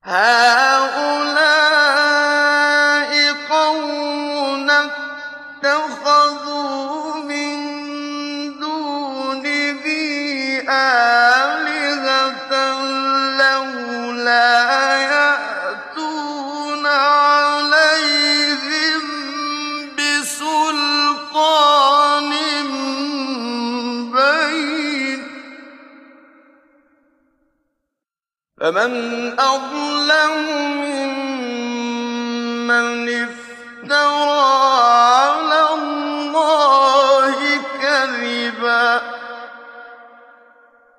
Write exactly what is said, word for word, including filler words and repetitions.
هَٰؤُلَاءِ قَوْمُنَا اتَّخَذُوا مِن دُونِهِ آلِهَةً لَّوْلَا يَأْتُونَ عَلَيْهِم بِسُلْطَانٍ بَيِّنٍ ۖ فَمَنْ أَظْلَمُ مِمَّنِ افْتَرَىٰ